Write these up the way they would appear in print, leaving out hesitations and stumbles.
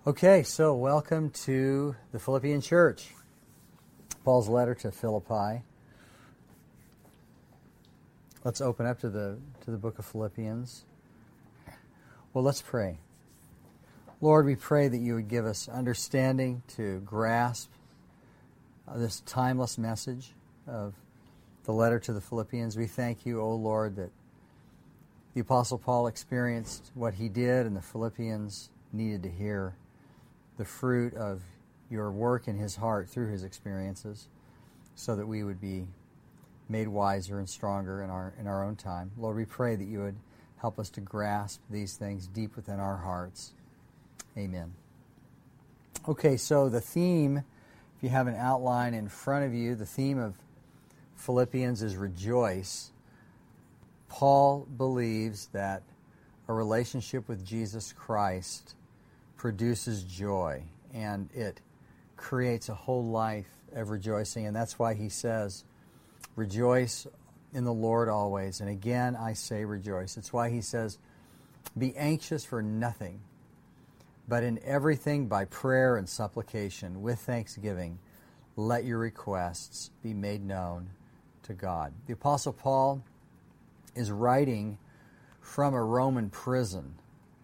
Okay, so welcome to the Philippian church. Paul's letter to Philippi. Let's open up to the book of Philippians. Well, let's pray. Lord, we pray that you would give us understanding to grasp this timeless message of the letter to the Philippians. We thank you, O Lord, that the Apostle Paul experienced what he did and the Philippians needed to hear the fruit of your work in his heart through his experiences, so that we would be made wiser and stronger in our own time. Lord, we pray that you would help us to grasp these things deep within our hearts. Amen. Okay, so the theme, if you have an outline in front of you, the theme of Philippians is rejoice. Paul believes that a relationship with Jesus Christ produces joy, and it creates a whole life of rejoicing. And that's why he says, rejoice in the Lord always. And again, I say rejoice. It's why he says, be anxious for nothing, but in everything by prayer and supplication, with thanksgiving, let your requests be made known to God. The Apostle Paul is writing from a Roman prison,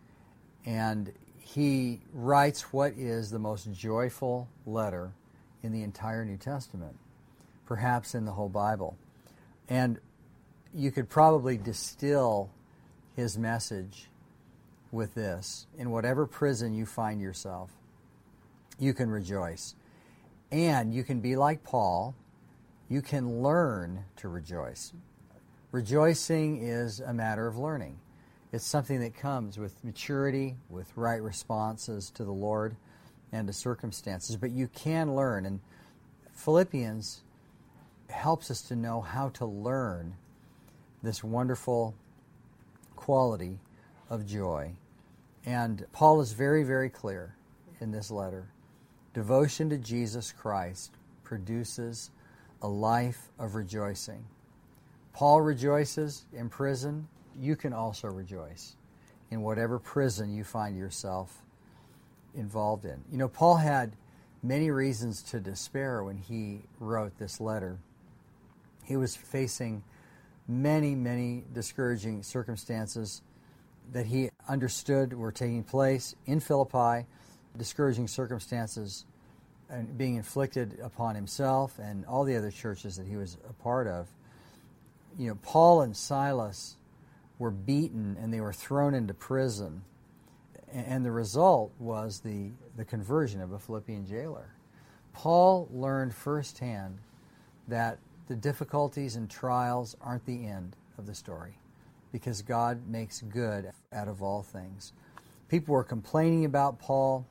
and he writes what is the most joyful letter in the entire New Testament, perhaps in the whole Bible. And you could probably distill his message with this: in whatever prison you find yourself, you can rejoice. And you can be like Paul, you can learn to rejoice. Rejoicing is a matter of learning. It's something that comes with maturity, with right responses to the Lord and to circumstances. But you can learn, and Philippians helps us to know how to learn this wonderful quality of joy. And Paul is very, very clear in this letter. Devotion to Jesus Christ produces a life of rejoicing. Paul rejoices in prison. You can also rejoice in whatever prison you find yourself involved in. You know, Paul had many reasons to despair when he wrote this letter. He was facing many, many discouraging circumstances that he understood were taking place in Philippi, discouraging circumstances and being inflicted upon himself and all the other churches that he was a part of. You know, Paul and Silas were beaten and they were thrown into prison. And the result was the conversion of a Philippian jailer. Paul learned firsthand that the difficulties and trials aren't the end of the story, because God makes good out of all things. People were complaining about Paul.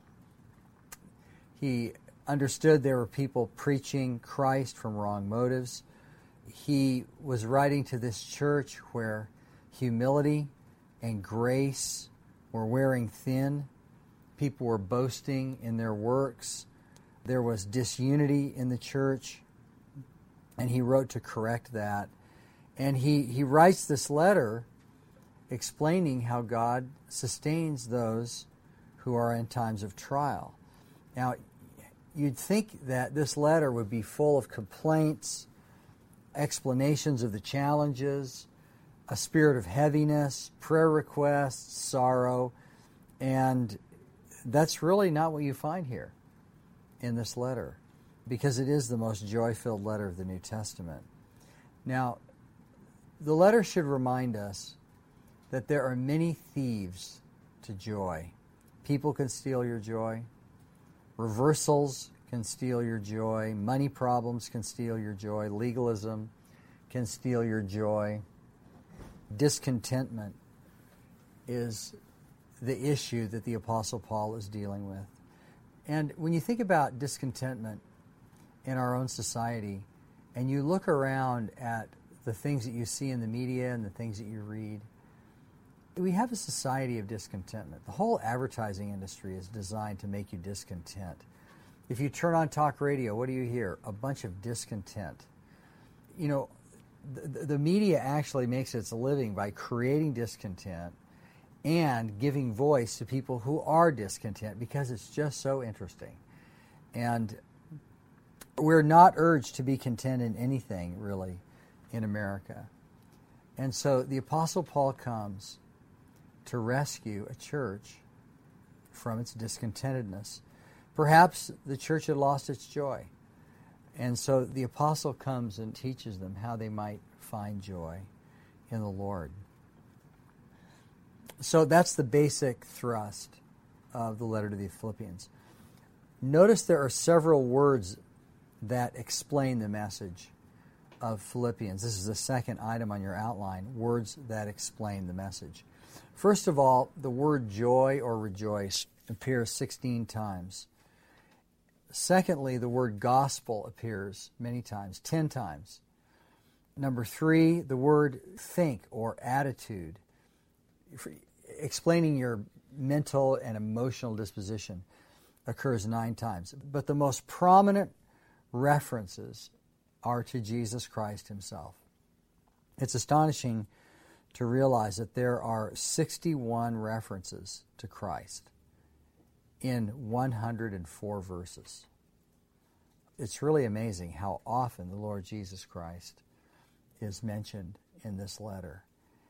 He understood there were people preaching Christ from wrong motives. He was writing to this church where humility and grace were wearing thin. People were boasting in their works. There was disunity in the church, and he wrote to correct that. And he writes this letter explaining how God sustains those who are in times of trial. Now, you'd think that this letter would be full of complaints, explanations of the challenges, a spirit of heaviness, prayer requests, sorrow, and that's really not what you find here in this letter, because it is the most joy-filled letter of the New Testament. Now, the letter should remind us that there are many thieves to joy. People can steal your joy. Reversals can steal your joy. Money problems can steal your joy. Legalism can steal your joy. Discontentment is the issue that the Apostle Paul is dealing with. And when you think about discontentment in our own society, and you look around at the things that you see in the media and the things that you read, we have a society of discontentment. The whole advertising industry is designed to make you discontent. If you turn on talk radio, what do you hear? A bunch of discontent. You know, the media actually makes its living by creating discontent and giving voice to people who are discontent, because it's just so interesting. And we're not urged to be content in anything, really, in America. And so the Apostle Paul comes to rescue a church from its discontentedness. Perhaps the church had lost its joy. And so the apostle comes and teaches them how they might find joy in the Lord. So that's the basic thrust of the letter to the Philippians. Notice there are several words that explain the message of Philippians. This is the second item on your outline, words that explain the message. First of all, the word joy or rejoice appears 16 times. Secondly, the word gospel appears many times, 10 times. Number 3, the word think or attitude, explaining your mental and emotional disposition, occurs 9 times. But the most prominent references are to Jesus Christ himself. It's astonishing to realize that there are 61 references to Christ in 104 verses. It's really amazing how often the Lord Jesus Christ is mentioned in this letter.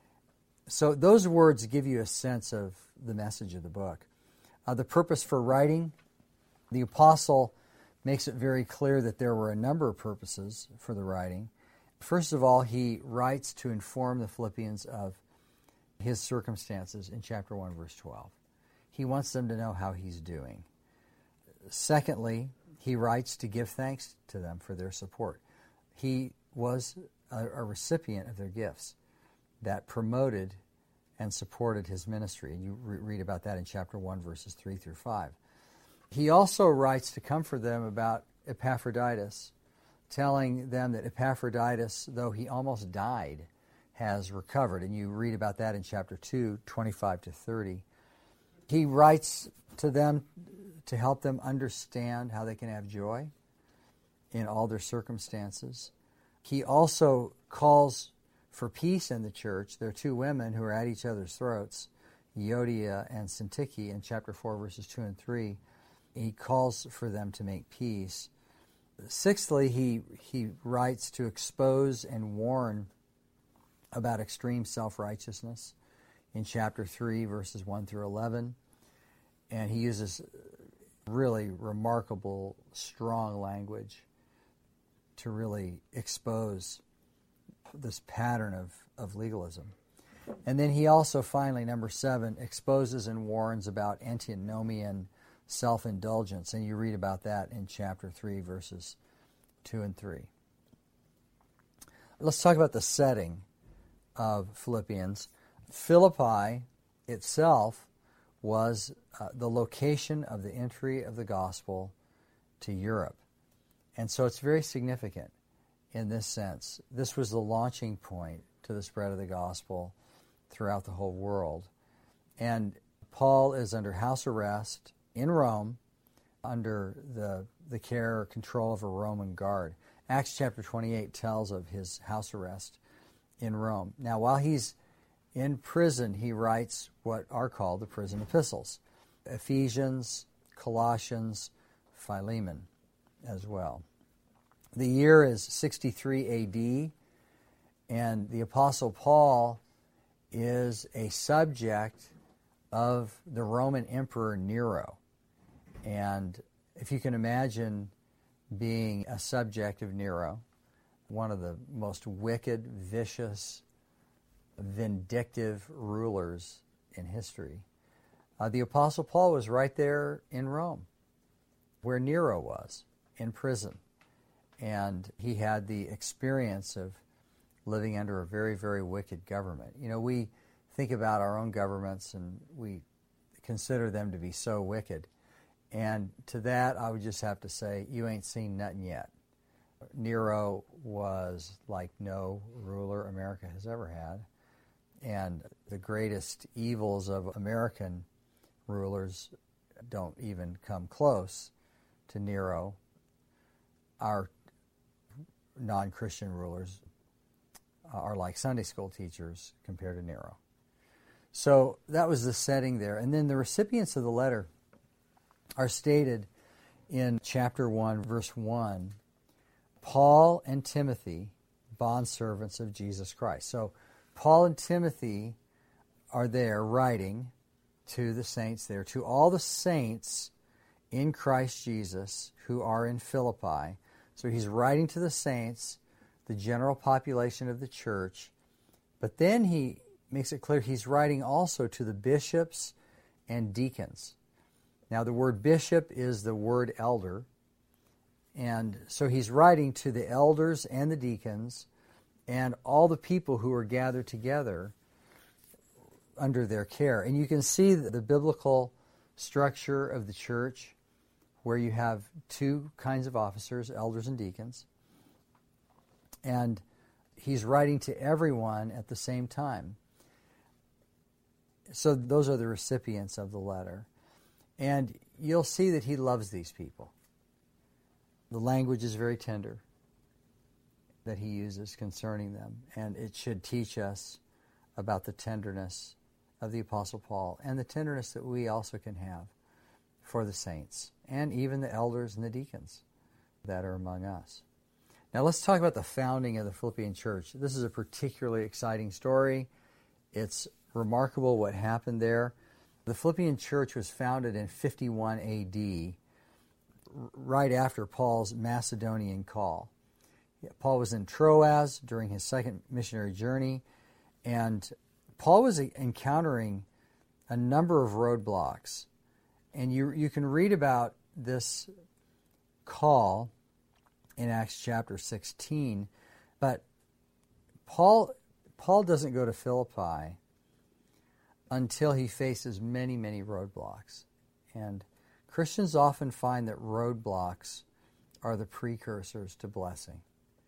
So those words give you a sense of the message of the book. The purpose for writing, the apostle makes it very clear that there were a number of purposes for the writing. First of all, he writes to inform the Philippians of his circumstances in chapter 1, verse 12. He wants them to know how he's doing. Secondly, he writes to give thanks to them for their support. He was a recipient of their gifts that promoted and supported his ministry. And you read about that in chapter 1, verses 3 through 5. He also writes to comfort them about Epaphroditus, telling them that Epaphroditus, though he almost died, has recovered. And you read about that in chapter 2, 25 to 30. He writes to them to help them understand how they can have joy in all their circumstances. He also calls for peace in the church. There are 2 women who are at each other's throats, Euodia and Syntyche, in chapter 4, verses 2 and 3. He calls for them to make peace. Sixthly, he writes to expose and warn about extreme self-righteousness in chapter 3, verses 1 through 11. And he uses really remarkable, strong language to really expose this pattern of legalism. And then he also finally, number 7, exposes and warns about antinomian self-indulgence. And you read about that in chapter 3, verses 2 and 3. Let's talk about the setting of Philippians. Philippi itself was the location of the entry of the gospel to Europe. And so it's very significant in this sense. This was the launching point to the spread of the gospel throughout the whole world. And Paul is under house arrest in Rome under the care or control of a Roman guard. Acts chapter 28 tells of his house arrest in Rome. Now, while he's in prison, he writes what are called the prison epistles: Ephesians, Colossians, Philemon as well. The year is 63 A.D., and the Apostle Paul is a subject of the Roman Emperor Nero. And if you can imagine being a subject of Nero, one of the most wicked, vicious, vindictive rulers in history, the Apostle Paul was right there in Rome, where Nero was, in prison. And he had the experience of living under a very, very wicked government. You know, we think about our own governments and we consider them to be so wicked. And to that, I would just have to say, you ain't seen nothing yet. Nero was like no ruler America has ever had. And the greatest evils of American rulers don't even come close to Nero. Our non-Christian rulers are like Sunday school teachers compared to Nero. So that was the setting there. And then the recipients of the letter are stated in chapter 1, verse 1. Paul and Timothy, bondservants of Jesus Christ. So Paul and Timothy are there writing to the saints there, to all the saints in Christ Jesus who are in Philippi. So he's writing to the saints, the general population of the church, but then he makes it clear he's writing also to the bishops and deacons. Now the word bishop is the word elder, and so he's writing to the elders and the deacons and all the people who are gathered together under their care. And you can see the biblical structure of the church where you have two kinds of officers, elders and deacons. And he's writing to everyone at the same time. So those are the recipients of the letter. And you'll see that he loves these people. The language is very tender that he uses concerning them. And it should teach us about the tenderness of the Apostle Paul and the tenderness that we also can have for the saints and even the elders and the deacons that are among us. Now let's talk about the founding of the Philippian church. This is a particularly exciting story. It's remarkable what happened there. The Philippian church was founded in 51 A.D., right after Paul's Macedonian call. Paul was in Troas during his second missionary journey, and Paul was encountering a number of roadblocks. And you can read about this call in Acts chapter 16, but Paul doesn't go to Philippi until he faces many, many roadblocks. And Christians often find that roadblocks are the precursors to blessing.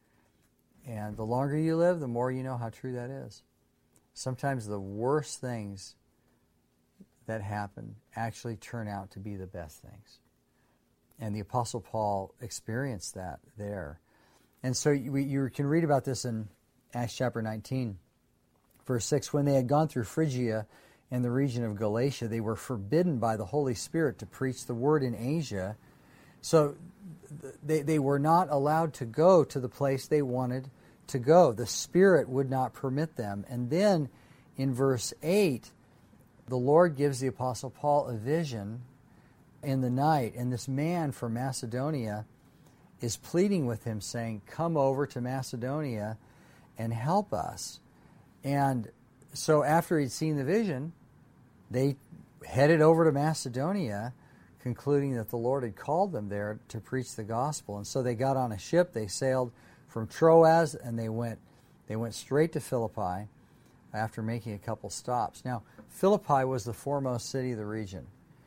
And the longer you live, the more you know how true that is. Sometimes the worst things that happen actually turn out to be the best things. And the Apostle Paul experienced that there. And so you can read about this in Acts chapter 19, verse 6. When they had gone through Phrygia and the region of Galatia, they were forbidden by the Holy Spirit to preach the word in Asia. So they were not allowed to go to the place they wanted to go. The Spirit would not permit them. And then in verse 8, the Lord gives the Apostle Paul a vision in the night, and this man from Macedonia is pleading with him, saying, come over to Macedonia and help us. And so after he'd seen the vision, they headed over to Macedonia, concluding that the Lord had called them there to preach the gospel. And so they got on a ship, they sailed from Troas, and they went straight to Philippi after making a couple stops. Now, Philippi was the foremost city of the region.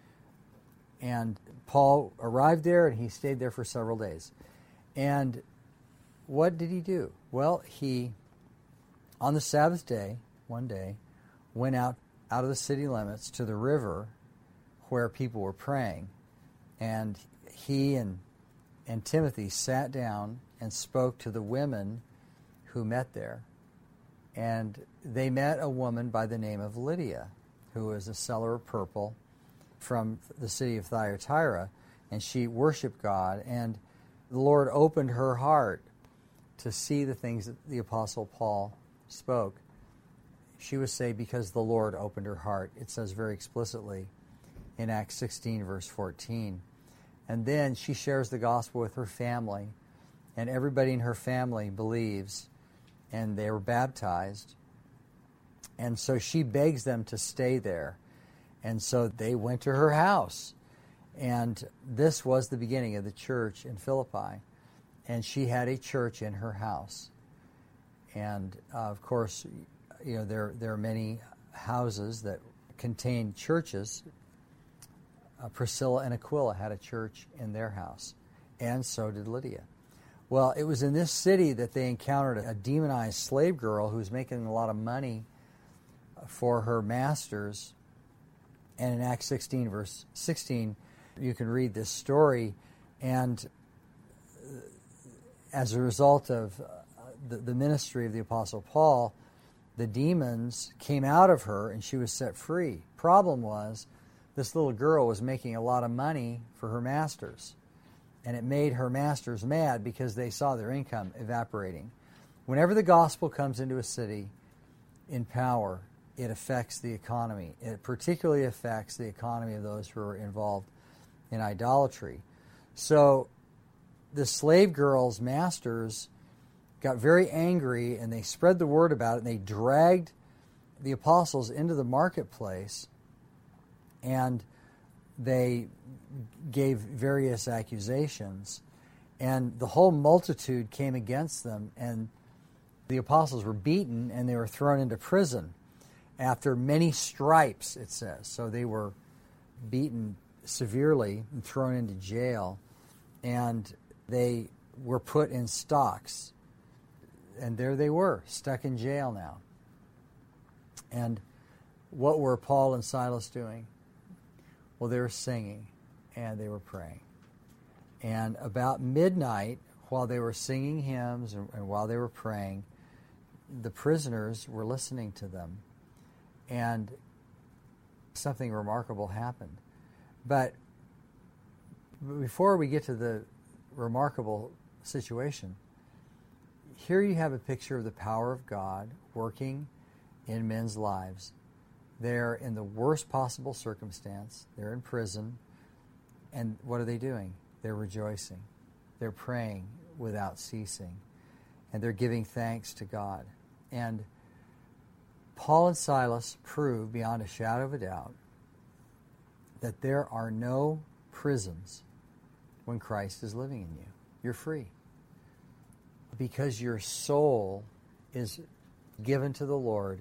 And Paul arrived there, and he stayed there for several days. And what did he do? Well, he, on the Sabbath day, one day, went out of the city limits to the river where people were praying. And he and Timothy sat down and spoke to the women who met there. And they met a woman by the name of Lydia, who was a seller of purple from the city of Thyatira, and she worshiped God, and the Lord opened her heart to see the things that the Apostle Paul spoke. She was saved because the Lord opened her heart. It says very explicitly in Acts 16, verse 14. And then she shares the gospel with her family, and everybody in her family believes, and they were baptized. And so she begs them to stay there. And so they went to her house. And this was the beginning of the church in Philippi. And she had a church in her house. And of course, there are many houses that contain churches. Priscilla and Aquila had a church in their house. And so did Lydia. Well, it was in this city that they encountered a demonized slave girl who was making a lot of money for her masters. And in Acts 16, verse 16, you can read this story. And as a result of the ministry of the Apostle Paul, the demons came out of her and she was set free. Problem was, this little girl was making a lot of money for her masters, and it made her masters mad because they saw their income evaporating. Whenever the gospel comes into a city in power, it affects the economy. It particularly affects the economy of those who are involved in idolatry. So the slave girl's masters got very angry, and they spread the word about it, and they dragged the apostles into the marketplace, and they gave various accusations, and the whole multitude came against them, and the apostles were beaten, and they were thrown into prison after many stripes, it says. So they were beaten severely and thrown into jail, and they were put in stocks. And there they were, stuck in jail now. And what were Paul and Silas doing? Well, they were singing and they were praying. And about midnight, while they were singing hymns and while they were praying, the prisoners were listening to them. And something remarkable happened. But before we get to the remarkable situation, here you have a picture of the power of God working in men's lives. They're in the worst possible circumstance. They're in prison. And what are they doing? They're rejoicing. They're praying without ceasing. And they're giving thanks to God. And Paul and Silas prove beyond a shadow of a doubt that there are no prisons when Christ is living in you. You're free. Because your soul is given to the Lord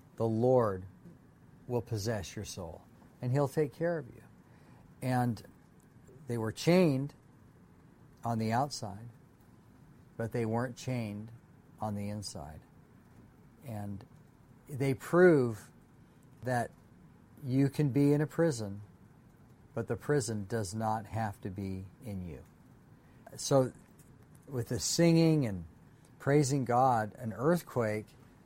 will possess your soul, and He'll take care of you. And they were chained on the outside, but they weren't chained on the inside. And they prove that you can be in a prison, but the prison does not have to be in you. So with the singing and praising God, an earthquake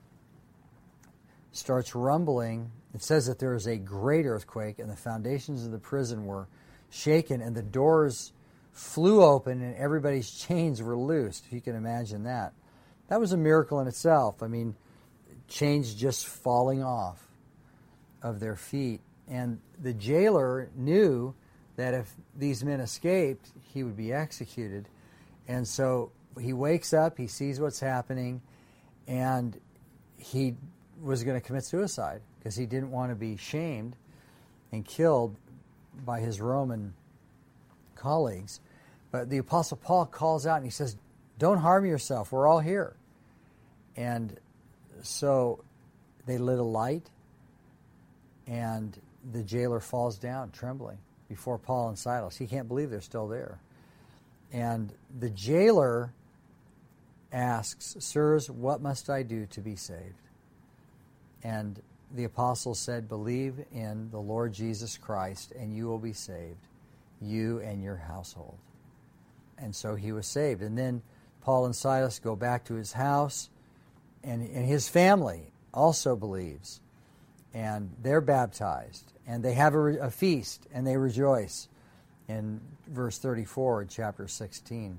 starts rumbling. It says that there is a great earthquake, and the foundations of the prison were shaken, and the doors flew open, and everybody's chains were loosed, if you can imagine that. That was a miracle in itself. I mean, chains just falling off of their feet. And the jailer knew that if these men escaped, he would be executed. And so he wakes up, he sees what's happening, and he was going to commit suicide because he didn't want to be shamed and killed by his Roman colleagues. But the Apostle Paul calls out and he says, "Don't harm yourself, we're all here." And so they lit a light, and the jailer falls down trembling before Paul and Silas. He can't believe they're still there. And the jailer asks, "Sirs, what must I do to be saved?" And the apostles said, "Believe in the Lord Jesus Christ, and you will be saved, you and your household." And so he was saved. And then Paul and Silas go back to his house, and his family also believes. And they're baptized. And they have a feast, and they rejoice. In verse 34 in chapter 16.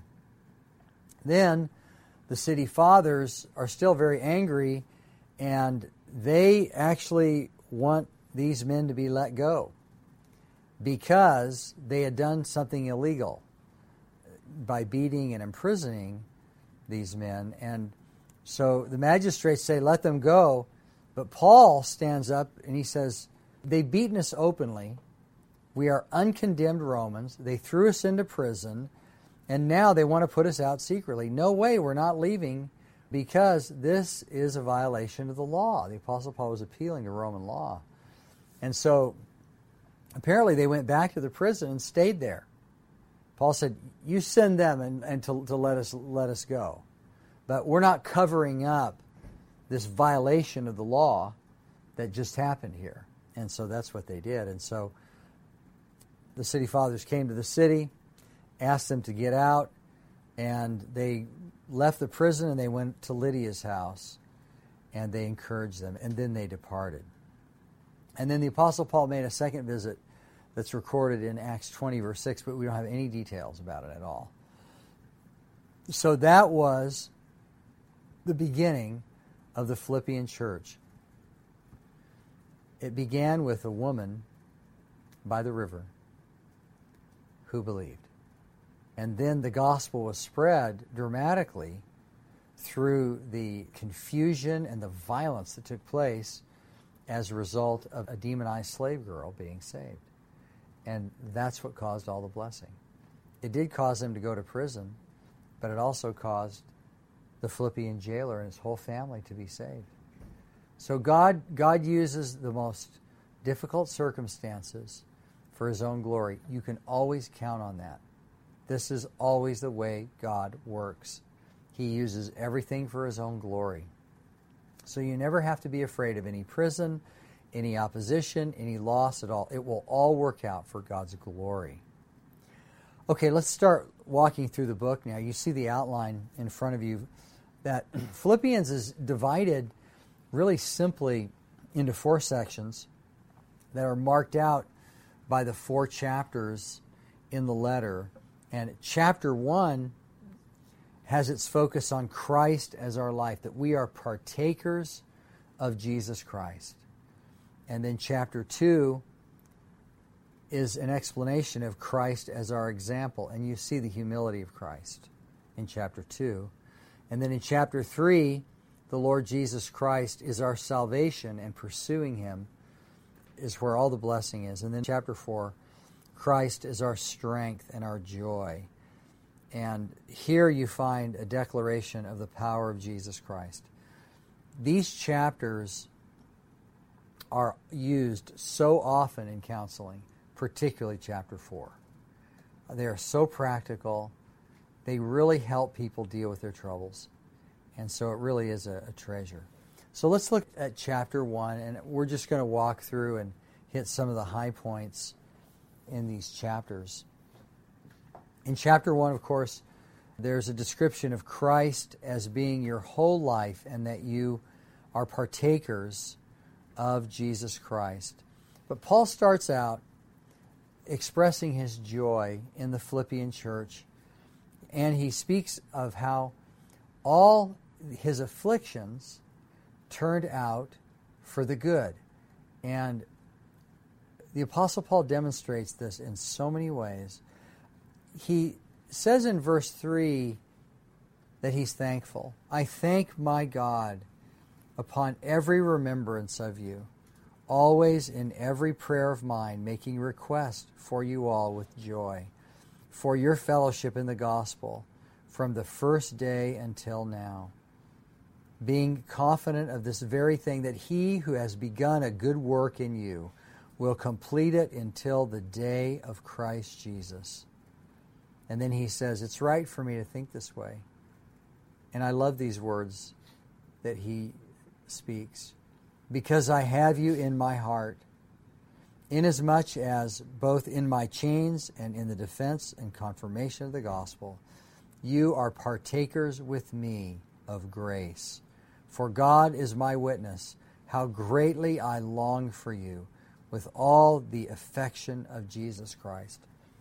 Then the city fathers are still very angry, and they actually want these men to be let go because they had done something illegal by beating and imprisoning these men. And so the magistrates say, "Let them go." But Paul stands up and he says, "They've beaten us openly. We are uncondemned Romans. They threw us into prison, and now they want to put us out secretly. No way, we're not leaving, because this is a violation of the law." The Apostle Paul was appealing to Roman law. And so apparently they went back to the prison and stayed there. Paul said, "You send them and to let us go. But we're not covering up this violation of the law that just happened here." And so that's what they did. And so the city fathers came to the city, asked them to get out, and they left the prison and they went to Lydia's house. and they encouraged them, and then they departed. And then the Apostle Paul made a second visit that's recorded in Acts 20, verse 6, but we don't have any details about it at all. So that was the beginning of the Philippian church. It began with a woman by the river who believed. And then the gospel was spread dramatically through the confusion and the violence that took place as a result of a demonized slave girl being saved. And that's what caused all the blessing. It did cause him to go to prison, but it also caused the Philippian jailer and his whole family to be saved. So God uses the most difficult circumstances for His own glory. You can always count on that. This is always the way God works. He uses everything for His own glory. So you never have to be afraid of any prison, any opposition, any loss at all. It will all work out for God's glory. Okay, let's start walking through the book now. You see the outline in front of you that Philippians is divided really simply into 4 sections that are marked out by the 4 chapters in the letter. And chapter 1 has its focus on Christ as our life, that we are partakers of Jesus Christ. And then chapter 2 is an explanation of Christ as our example. And you see the humility of Christ in chapter 2. And then in chapter 3, the Lord Jesus Christ is our salvation, and pursuing Him is where all the blessing is. And then chapter 4, Christ is our strength and our joy. And here you find a declaration of the power of Jesus Christ. These chapters are used so often in counseling, particularly chapter 4. They are so practical. They really help people deal with their troubles. And so it really is a treasure. So let's look at chapter 1, and we're just going to walk through and hit some of the high points in these chapters. In chapter 1, of course, there's a description of Christ as being your whole life and that you are partakers of Jesus Christ. But Paul starts out expressing his joy in the Philippian church, and he speaks of how all his afflictions turned out for the good. And the Apostle Paul demonstrates this in so many ways. He says in verse 3 that he's thankful. I thank my God upon every remembrance of you, always in every prayer of mine, making request for you all with joy, for your fellowship in the gospel from the first day until now, being confident of this very thing, that he who has begun a good work in you will complete it until the day of Christ Jesus. And then he says, it's right for me to think this way. And I love these words that he speaks. Because I have you in my heart, inasmuch as both in my chains and in the defense and confirmation of the gospel, you are partakers with me of grace. For God is my witness, how greatly I long for you with all the affection of Jesus Christ.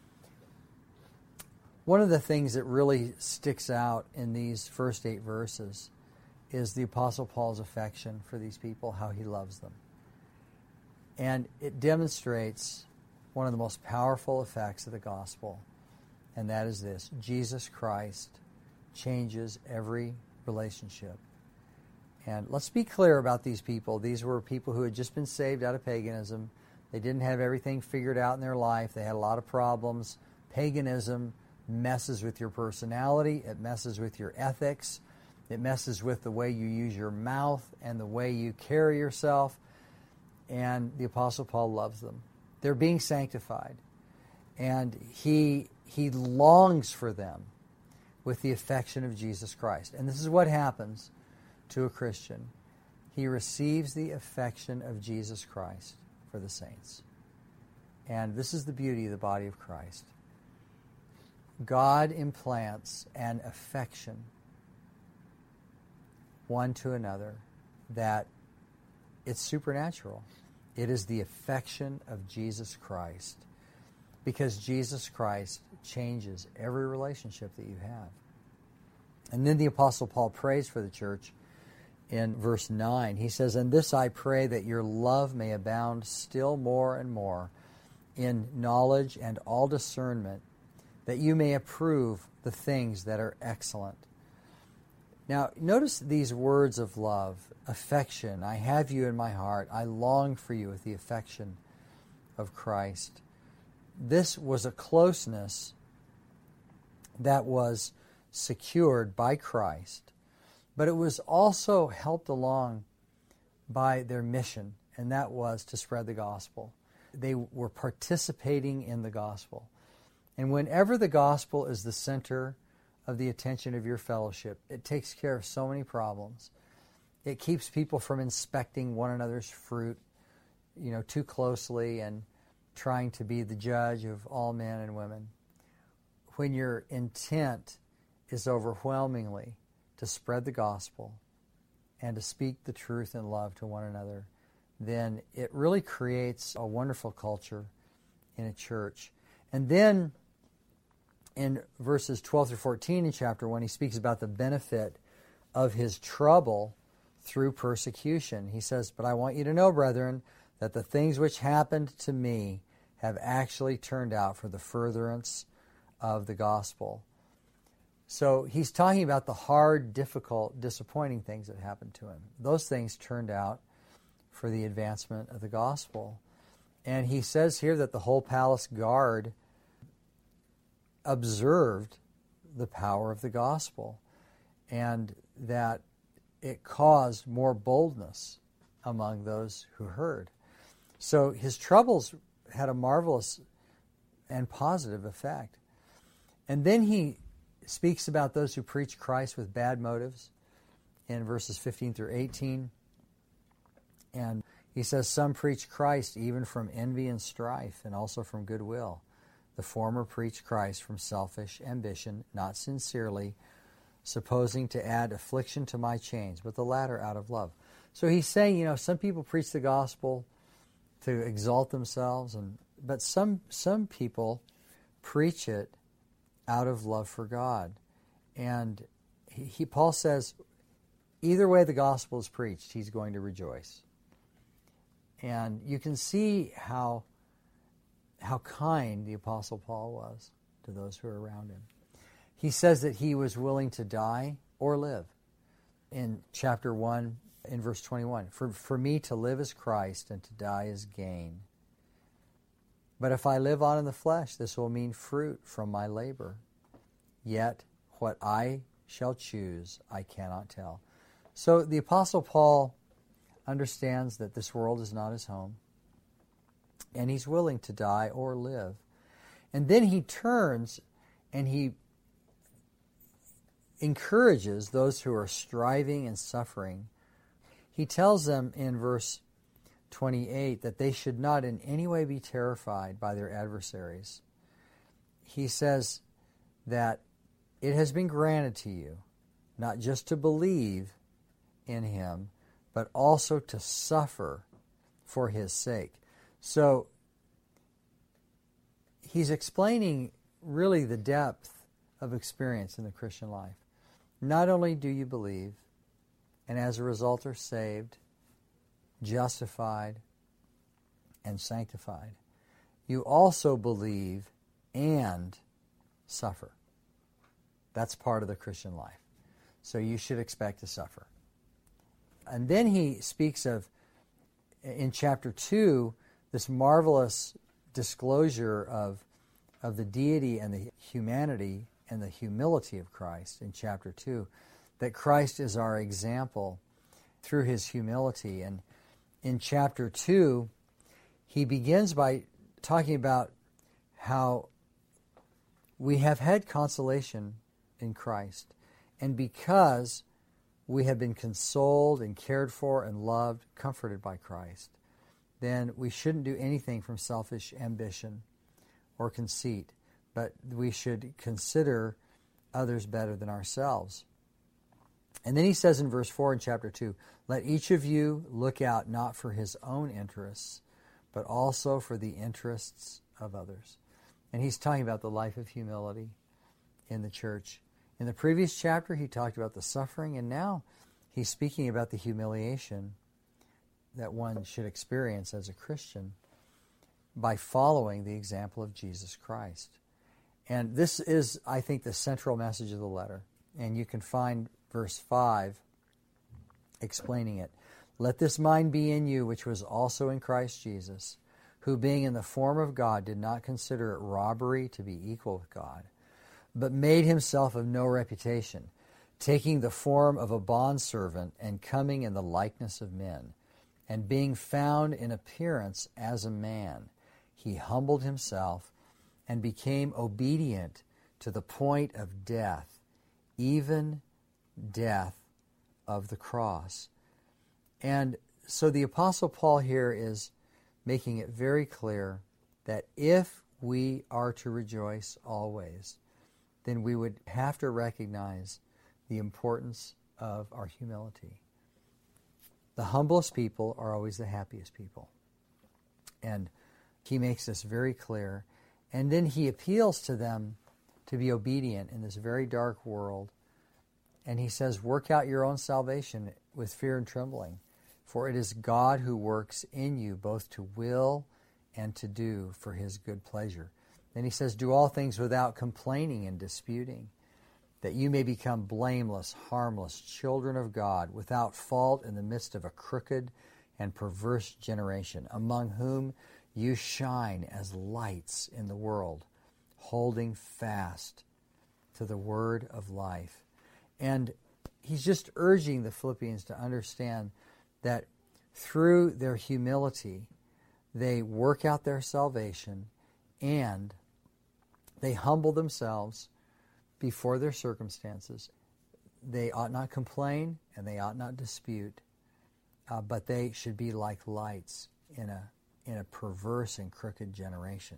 One of the things that really sticks out in these first 8 verses is the Apostle Paul's affection for these people, how he loves them. And it demonstrates one of the most powerful effects of the gospel, and that is this: Jesus Christ changes every relationship. And let's be clear about these people. These were people who had just been saved out of paganism. They didn't have everything figured out in their life. They had a lot of problems. Paganism messes with your personality. It messes with your ethics. It messes with the way you use your mouth and the way you carry yourself. And the Apostle Paul loves them. They're being sanctified. And he longs for them with the affection of Jesus Christ. And this is what happens to a Christian. He receives the affection of Jesus Christ for the saints. And this is the beauty of the body of Christ. God implants an affection one to another that it's supernatural. It is the affection of Jesus Christ, because Jesus Christ changes every relationship that you have. And then the Apostle Paul prays for the church in verse 9. He says, "And this I pray, that your love may abound still more and more in knowledge and all discernment, that you may approve the things that are excellent." Now, notice these words of love, affection. I have you in my heart. I long for you with the affection of Christ. This was a closeness that was secured by Christ, but it was also helped along by their mission, and that was to spread the gospel. They were participating in the gospel. And whenever the gospel is the center of the attention of your fellowship, it takes care of so many problems. It keeps people from inspecting one another's fruit, too closely and trying to be the judge of all men and women. When your intent is overwhelmingly to spread the gospel and to speak the truth in love to one another, then it really creates a wonderful culture in a church. And then in verses 12 through 14 in chapter 1, he speaks about the benefit of his trouble through persecution. He says, "But I want you to know, brethren, that the things which happened to me have actually turned out for the furtherance of the gospel." So he's talking about the hard, difficult, disappointing things that happened to him. Those things turned out for the advancement of the gospel. And he says here that the whole palace guard observed the power of the gospel, and that it caused more boldness among those who heard. So his troubles had a marvelous and positive effect. And then he speaks about those who preach Christ with bad motives in verses 15 through 18. And he says, "Some preach Christ even from envy and strife, and also from goodwill. The former preach Christ from selfish ambition, not sincerely, supposing to add affliction to my chains, but the latter out of love." So he's saying, some people preach the gospel to exalt themselves, but some people preach it out of love for God. And Paul says, either way the gospel is preached, he's going to rejoice. And you can see how kind the Apostle Paul was to those who are around him. He says that he was willing to die or live. In chapter 1, in verse 21, For me to live is Christ, and to die is gain. But if I live on in the flesh, this will mean fruit from my labor. Yet what I shall choose, I cannot tell. So the Apostle Paul understands that this world is not his home, and he's willing to die or live. And then he turns and he encourages those who are striving and suffering. He tells them in verse 28 that they should not in any way be terrified by their adversaries. He says that it has been granted to you not just to believe in him, but also to suffer for his sake. So he's explaining really the depth of experience in the Christian life. Not only do you believe, and as a result are saved, justified, and sanctified, you also believe and suffer. That's part of the Christian life. So you should expect to suffer. And then he speaks of, in chapter 2, this marvelous disclosure of the deity and the humanity and the humility of Christ in chapter 2, that Christ is our example through his humility. And in chapter 2, he begins by talking about how we have had consolation in Christ. And because we have been consoled and cared for and loved, comforted by Christ, then we shouldn't do anything from selfish ambition or conceit, but we should consider others better than ourselves. And then he says in verse 4 in chapter 2, let each of you look out not for his own interests, but also for the interests of others. And he's talking about the life of humility in the church. In the previous chapter, he talked about the suffering, and now he's speaking about the humiliation that one should experience as a Christian by following the example of Jesus Christ. And this is, I think, the central message of the letter. And you can find verse 5 explaining it. Let this mind be in you, which was also in Christ Jesus, who being in the form of God did not consider it robbery to be equal with God, but made himself of no reputation, taking the form of a bondservant and coming in the likeness of men. And being found in appearance as a man, he humbled himself and became obedient to the point of death, even death of the cross. And so the Apostle Paul here is making it very clear that if we are to rejoice always, then we would have to recognize the importance of our humility. The humblest people are always the happiest people. And he makes this very clear. And then he appeals to them to be obedient in this very dark world. And he says, work out your own salvation with fear and trembling, for it is God who works in you both to will and to do for his good pleasure. Then he says, do all things without complaining and disputing, that you may become blameless, harmless children of God, without fault in the midst of a crooked and perverse generation, among whom you shine as lights in the world, holding fast to the word of life. And he's just urging the Philippians to understand that through their humility, they work out their salvation and they humble themselves before their circumstances. They ought not complain and they ought not dispute, but they should be like lights in a perverse and crooked generation.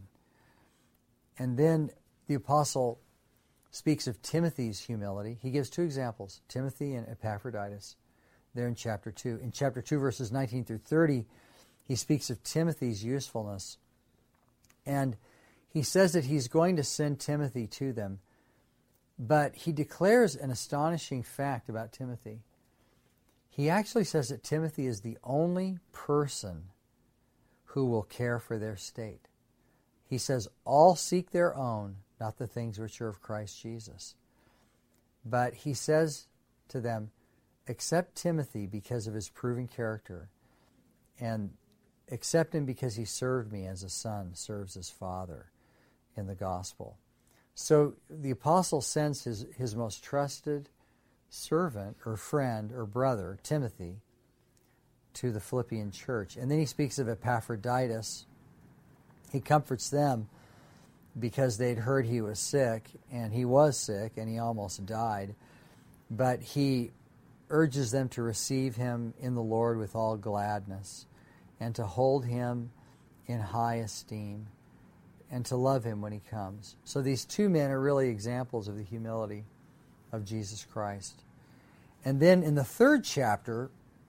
And then the apostle speaks of Timothy's humility. He gives two examples, Timothy and Epaphroditus, there in chapter 2. In chapter 2, verses 19 through 30, he speaks of Timothy's usefulness. And he says that he's going to send Timothy to them, but he declares an astonishing fact about Timothy. He actually says that Timothy is the only person who will care for their state. He says, all seek their own, not the things which are of Christ Jesus. But he says to them, accept Timothy because of his proven character, and accept him because he served me as a son serves his father in the gospel. So the apostle sends his most trusted servant or friend or brother, Timothy, to the Philippian church. And then he speaks of Epaphroditus. He comforts them because they'd heard he was sick, and he was sick, and he almost died. But he urges them to receive him in the Lord with all gladness, and to hold him in high esteem, and to love him when he comes. So these two men are really examples of the humility of Jesus Christ. And then in the third chapter,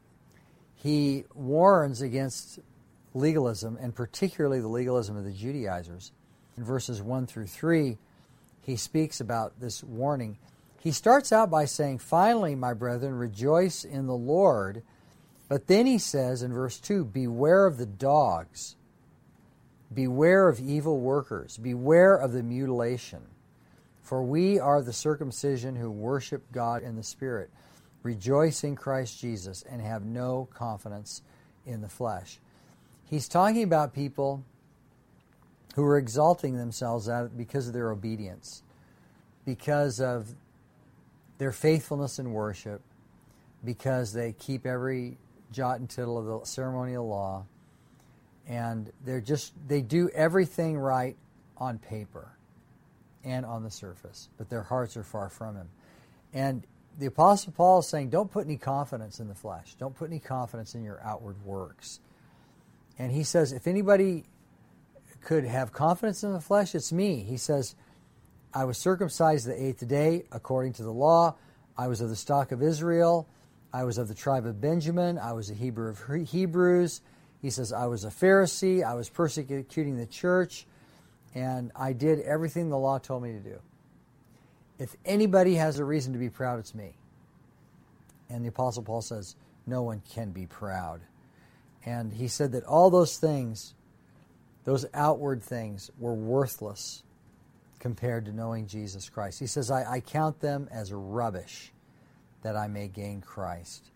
he warns against legalism, and particularly the legalism of the Judaizers. In verses 1 through 3, he speaks about this warning. He starts out by saying, finally, my brethren, rejoice in the Lord. But then he says in verse 2, beware of the dogs, beware of evil workers, beware of the mutilation. For we are the circumcision who worship God in the Spirit, rejoice in Christ Jesus, and have no confidence in the flesh. He's talking about people who are exalting themselves because of their obedience, because of their faithfulness in worship, because they keep every jot and tittle of the ceremonial law, and they do everything right on paper and on the surface, but their hearts are far from him. And the Apostle Paul is saying, don't put any confidence in the flesh. Don't put any confidence in your outward works. And he says, if anybody could have confidence in the flesh, it's me. He says, I was circumcised the 8th day according to the law. I was of the stock of Israel. I was of the tribe of Benjamin. I was a Hebrew of Hebrews. He says, I was a Pharisee. I was persecuting the church. And I did everything the law told me to do. If anybody has a reason to be proud, it's me. And the Apostle Paul says, no one can be proud. And he said that all those things, those outward things, were worthless compared to knowing Jesus Christ. He says, I count them as rubbish that I may gain Christ,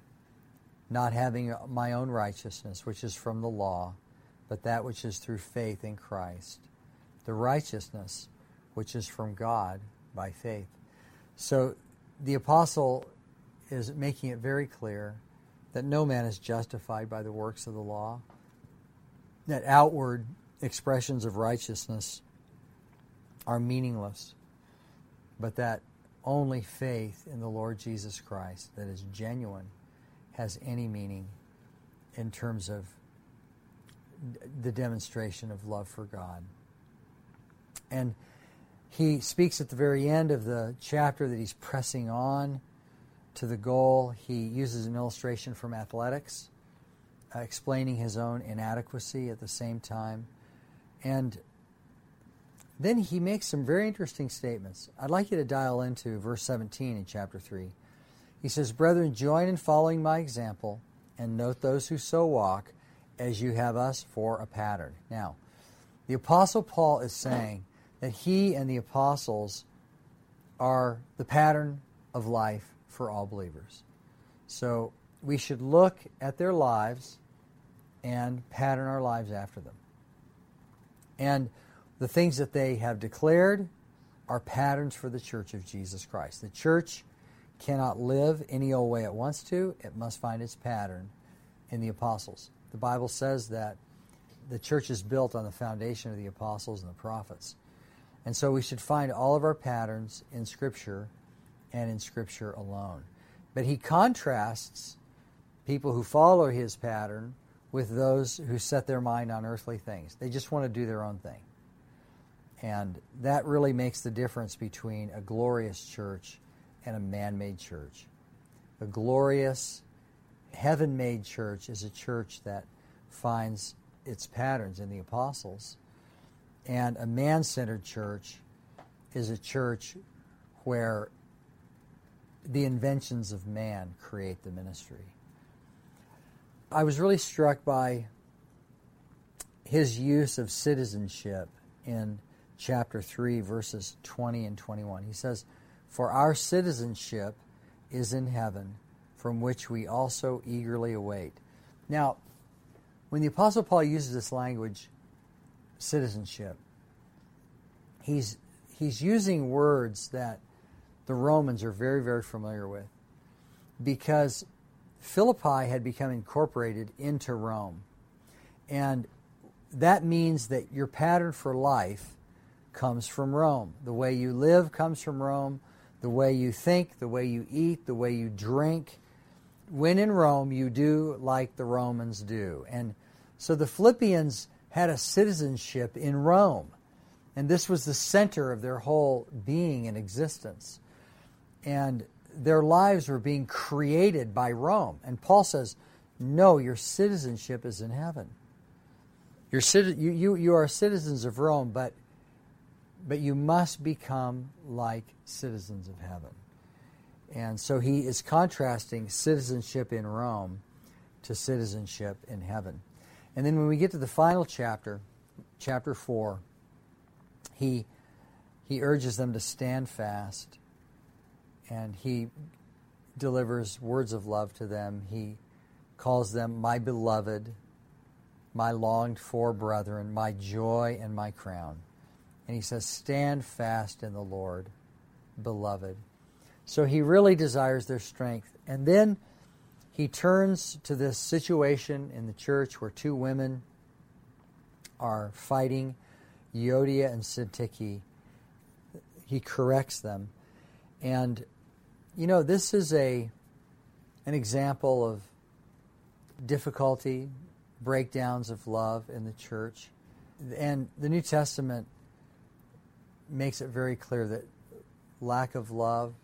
not having my own righteousness, which is from the law, but that which is through faith in Christ, the righteousness which is from God by faith. So the apostle is making it very clear that no man is justified by the works of the law, that outward expressions of righteousness are meaningless, but that only faith in the Lord Jesus Christ that is genuine has any meaning in terms of the demonstration of love for God. And he speaks at the very end of the chapter that he's pressing on to the goal. He uses an illustration from athletics, explaining his own inadequacy at the same time. And then he makes some very interesting statements. I'd like you to dial into verse 17 in chapter 3. He says, Brethren, join in following my example, and note those who so walk, as you have us for a pattern. Now, the Apostle Paul is saying that he and the apostles are the pattern of life for all believers. So we should look at their lives and pattern our lives after them. And the things that they have declared are patterns for the church of Jesus Christ. The church cannot live any old way it wants to. It must find its pattern in the apostles. The Bible says that the church is built on the foundation of the apostles and the prophets. And so we should find all of our patterns in Scripture and in Scripture alone. But he contrasts people who follow his pattern with those who set their mind on earthly things. They just want to do their own thing. And that really makes the difference between a glorious church and a man-made church. A glorious, heaven-made church is a church that finds its patterns in the apostles. And a man-centered church is a church where the inventions of man create the ministry. I was really struck by his use of citizenship in chapter 3, verses 20 and 21. He says, For our citizenship is in heaven, from which we also eagerly await. Now, when the Apostle Paul uses this language, citizenship, he's using words that the Romans are very, very familiar with, because Philippi had become incorporated into Rome. And that means that your pattern for life comes from Rome. The way you live comes from Rome. The way you think, the way you eat, the way you drink. When in Rome, you do like the Romans do. And so the Philippians had a citizenship in Rome. And this was the center of their whole being and existence. And their lives were being created by Rome. And Paul says, no, your citizenship is in heaven. You are citizens of Rome, but you must become like citizens of heaven. And so he is contrasting citizenship in Rome to citizenship in heaven. And then when we get to the final chapter, chapter 4, he urges them to stand fast, and he delivers words of love to them. He calls them my beloved, my longed-for brethren, my joy and my crown. And he says, stand fast in the Lord, beloved. So he really desires their strength. And then he turns to this situation in the church where two women are fighting, Euodia and Syntyche. He corrects them. And, you know, this is an example of difficulty, breakdowns of love in the church. And the New Testament makes it very clear that lack of love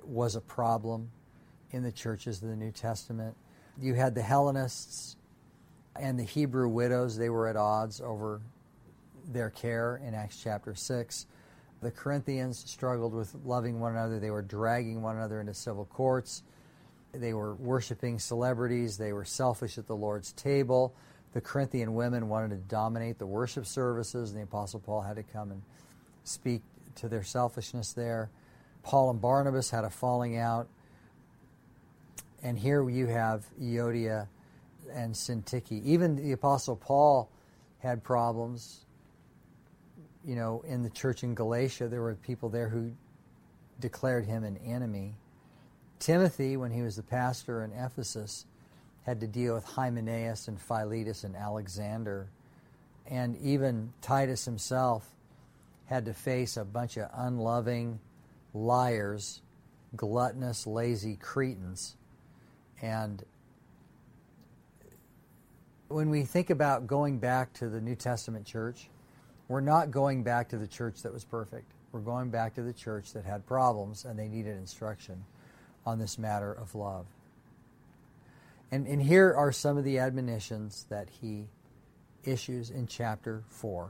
was a problem in the churches of the New Testament. You had the Hellenists and the Hebrew widows. They were at odds over their care in Acts chapter 6. The Corinthians struggled with loving one another. They were dragging one another into civil courts. They were worshiping celebrities. They were selfish at the Lord's table. The Corinthian women wanted to dominate the worship services, and the Apostle Paul had to come and speak to their selfishness there. Paul and Barnabas had a falling out. And here you have Euodia and Syntyche. Even the Apostle Paul had problems. You know, in the church in Galatia, there were people there who declared him an enemy. Timothy, when he was the pastor in Ephesus, had to deal with Hymenaeus and Philetus and Alexander. And even Titus himself had to face a bunch of unloving liars, gluttonous, lazy Cretans. And when we think about going back to the New Testament church, we're not going back to the church that was perfect. We're going back to the church that had problems and they needed instruction on this matter of love. And here are some of the admonitions that he issues in chapter 4.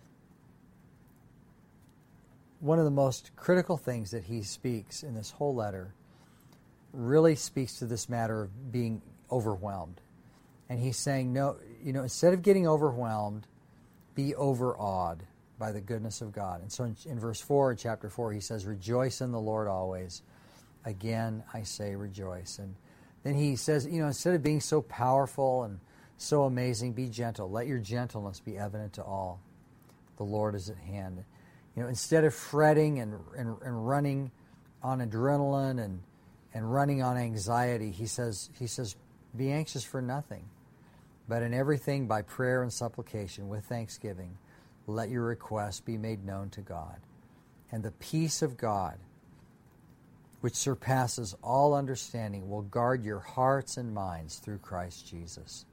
One of the most critical things that he speaks in this whole letter really speaks to this matter of being overwhelmed. And he's saying, no, instead of getting overwhelmed, be overawed by the goodness of God. And so in verse 4, in chapter 4, he says, rejoice in the Lord always. Again, I say rejoice. And then he says, instead of being so powerful and so amazing, be gentle. Let your gentleness be evident to all. The Lord is at hand. Instead of fretting and running on adrenaline and running on anxiety, he says, be anxious for nothing, but in everything by prayer and supplication with thanksgiving, let your requests be made known to God. And the peace of God, which surpasses all understanding, will guard your hearts and minds through Christ Jesus.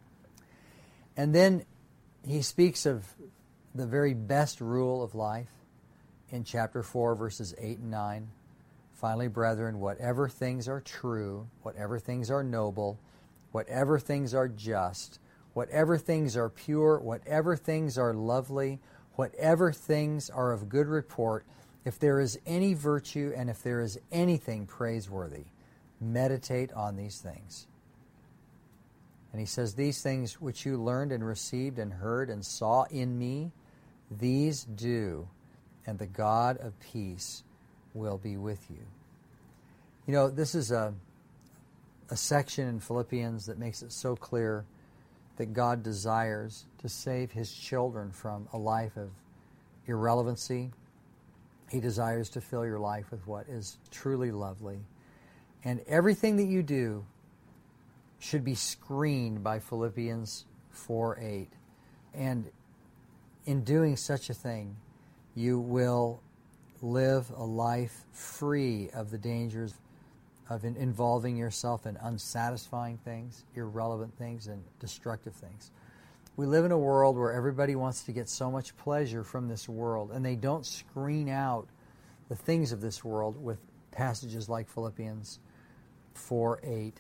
And then he speaks of the very best rule of life in chapter 4, verses 8 and 9. Finally, brethren, whatever things are true, whatever things are noble, whatever things are just, whatever things are pure, whatever things are lovely, whatever things are of good report, if there is any virtue and if there is anything praiseworthy, meditate on these things. And he says, these things which you learned and received and heard and saw in me, these do, and the God of peace will be with you. This is a section in Philippians that makes it so clear that God desires to save his children from a life of irrelevancy. He desires to fill your life with what is truly lovely. And everything that you do should be screened by Philippians 4:8. And in doing such a thing, you will live a life free of the dangers of involving yourself in unsatisfying things, irrelevant things, and destructive things. We live in a world where everybody wants to get so much pleasure from this world, and they don't screen out the things of this world with passages like Philippians 4:8.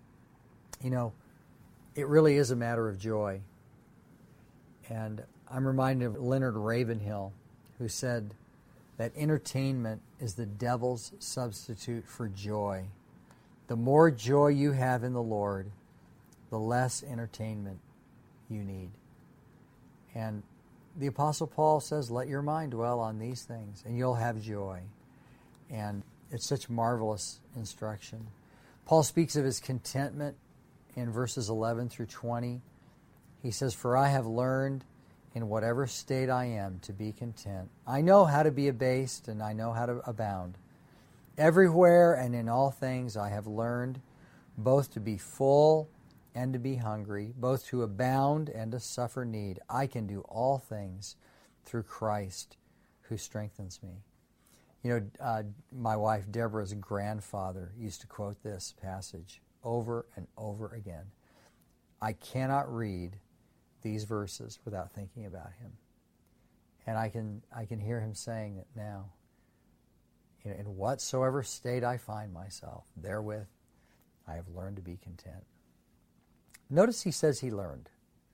It really is a matter of joy. And I'm reminded of Leonard Ravenhill, who said that entertainment is the devil's substitute for joy. The more joy you have in the Lord, the less entertainment you need. And the Apostle Paul says, let your mind dwell on these things, and you'll have joy. And it's such marvelous instruction. Paul speaks of his contentment in verses 11 through 20. He says, for I have learned in whatever state I am to be content. I know how to be abased, and I know how to abound. Everywhere and in all things I have learned both to be full and to be hungry, both to abound and to suffer need. I can do all things through Christ who strengthens me. My wife Deborah's grandfather used to quote this passage over and over again. I cannot read these verses without thinking about him. And I can hear him saying it now. In whatsoever state I find myself, therewith I have learned to be content. Notice he says he learned.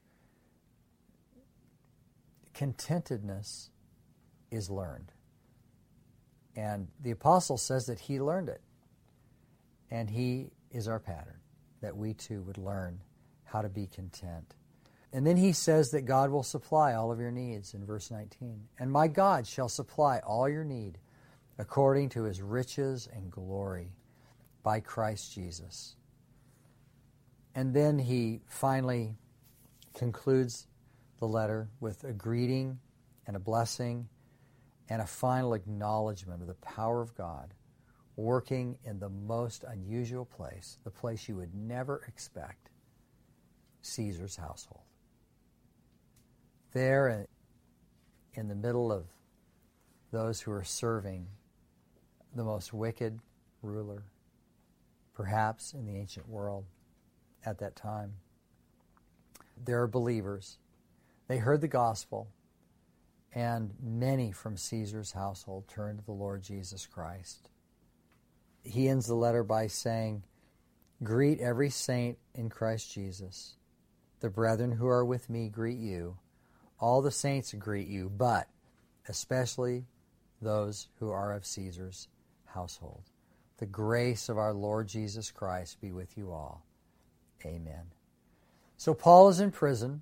Contentedness is learned. And the apostle says that he learned it. And he is our pattern, that we too would learn how to be content. And then he says that God will supply all of your needs in verse 19. And my God shall supply all your need according to his riches and glory by Christ Jesus. And then he finally concludes the letter with a greeting and a blessing and a final acknowledgement of the power of God working in the most unusual place, the place you would never expect, Caesar's household. There in the middle of those who are serving the most wicked ruler, perhaps in the ancient world at that time, there are believers. They heard the gospel, and many from Caesar's household turned to the Lord Jesus Christ. He ends the letter by saying, "Greet every saint in Christ Jesus. The brethren who are with me greet you. All the saints greet you, but especially those who are of Caesar's household. The grace of our Lord Jesus Christ be with you all. Amen." So Paul is in prison.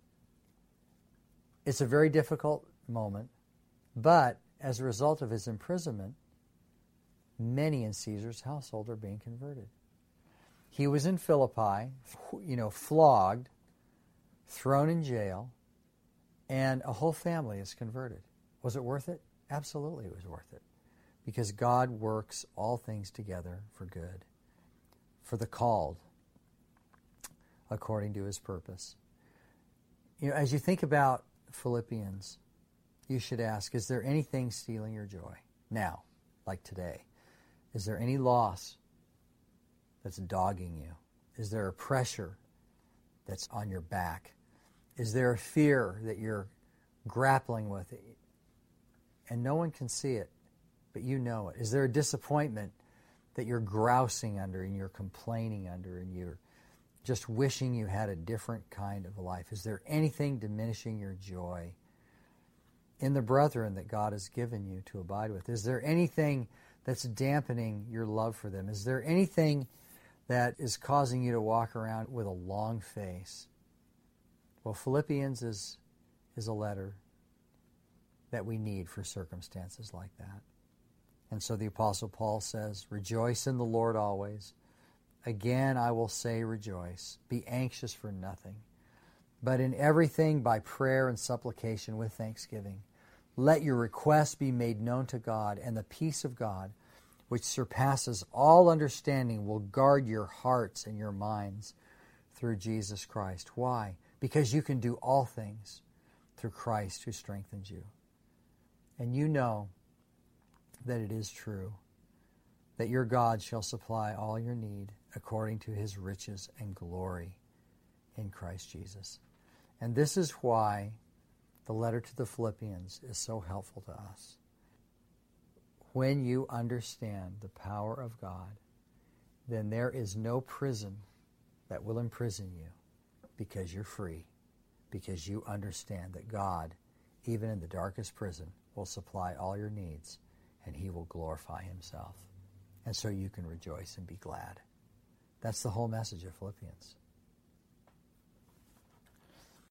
It's a very difficult moment, but as a result of his imprisonment, many in Caesar's household are being converted. He was in Philippi, flogged, thrown in jail, and a whole family is converted. Was it worth it? Absolutely it was worth it. Because God works all things together for good, for the called, according to his purpose. As you think about Philippians, you should ask, is there anything stealing your joy now, like today? Is there any loss that's dogging you? Is there a pressure that's on your back? Is there a fear that you're grappling with and no one can see it, but you know it? Is there a disappointment that you're grousing under and you're complaining under and you're just wishing you had a different kind of life? Is there anything diminishing your joy in the brethren that God has given you to abide with? Is there anything that's dampening your love for them? Is there anything that is causing you to walk around with a long face? Well, Philippians is a letter that we need for circumstances like that. And so the Apostle Paul says, "Rejoice in the Lord always. Again, I will say rejoice. Be anxious for nothing, but in everything by prayer and supplication with thanksgiving. Let your requests be made known to God, and the peace of God, which surpasses all understanding, will guard your hearts and your minds through Jesus Christ." Why? Because you can do all things through Christ who strengthens you. And you know that it is true, that your God shall supply all your need according to his riches and glory in Christ Jesus. And this is why the letter to the Philippians is so helpful to us. When you understand the power of God, then there is no prison that will imprison you, because you're free, because you understand that God, even in the darkest prison, will supply all your needs, and he will glorify himself. And so you can rejoice and be glad. That's the whole message of Philippians.